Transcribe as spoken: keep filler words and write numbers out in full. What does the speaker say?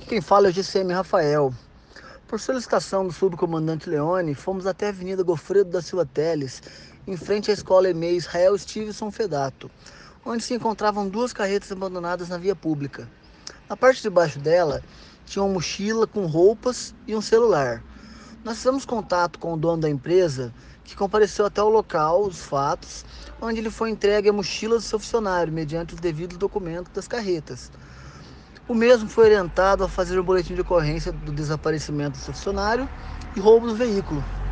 Aqui quem fala é o G C M Rafael. Por solicitação do subcomandante Leone, fomos até a Avenida Gofredo da Silva Teles, em frente à escola EMEI Israel Stevenson Fedato, onde se encontravam duas carretas abandonadas na via pública. Na parte de baixo dela, tinha uma mochila com roupas e um celular. Nós fizemos contato com o dono da empresa, que compareceu até o local, os fatos, onde ele foi entregue a mochila do seu funcionário, mediante os devidos documentos das carretas. O mesmo foi orientado a fazer o boletim de ocorrência do desaparecimento do seu funcionário e roubo do veículo.